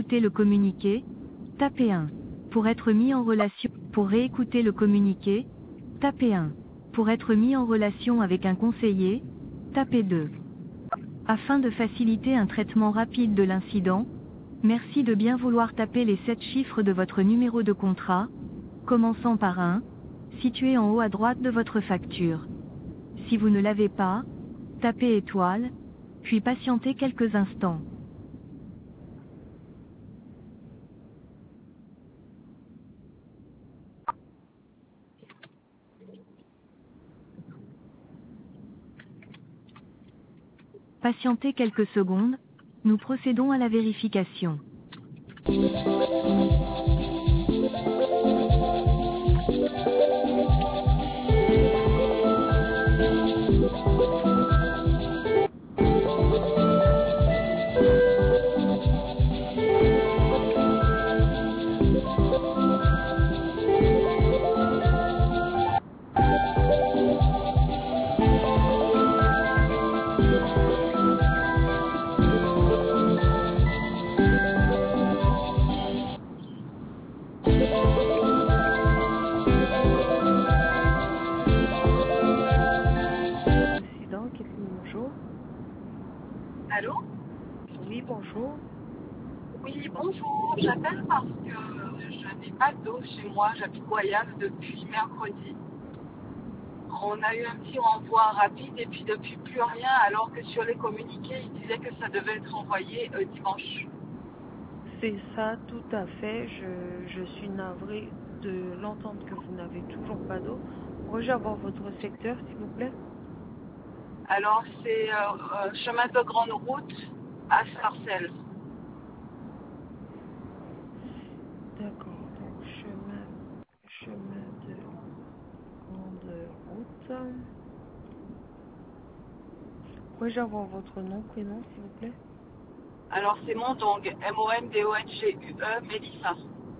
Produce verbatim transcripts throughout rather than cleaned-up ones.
réécouter le communiqué, tapez un. Pour être mis en relation, pour réécouter le communiqué, tapez un. Pour être mis en relation avec un conseiller, tapez deux. Afin de faciliter un traitement rapide de l'incident, merci de bien vouloir taper les sept chiffres de votre numéro de contrat, commençant par un, situé en haut à droite de votre facture. Si vous ne l'avez pas, tapez étoile, puis patientez quelques instants. Patientez quelques secondes, nous procédons à la vérification. Président, Kathleen, bonjour. Allô? Oui, bonjour. Oui, bonjour. J'appelle parce que je n'ai pas d'eau chez moi. J'habite Guayave depuis mercredi. On a eu un petit renvoi rapide et puis depuis plus rien, alors que sur les communiqués, ils disaient que ça devait être envoyé euh, dimanche. C'est ça, tout à fait. Je, je suis navrée de l'entendre que vous n'avez toujours pas d'eau. Pourrais-je avoir votre secteur, s'il vous plaît? Alors, c'est euh, euh, chemin de grande route à Sarcelles. D'accord, donc chemin, chemin de grande route. Pourrais-je avoir votre nom, prénom, s'il vous plaît? Alors, c'est Mondong, M O N D O N G U E, Mélissa.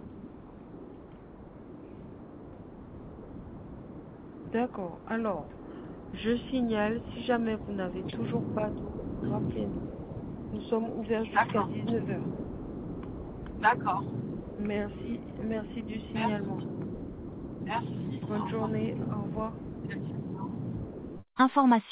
D'accord, alors, je signale, si jamais vous n'avez toujours pas d'eau, rappelez-nous. Nous sommes ouverts jusqu'à D'accord. dix-neuf heures. D'accord. Merci, merci du signalement. Merci. Merci. Bonne Au revoir. journée, au revoir. Merci. Information.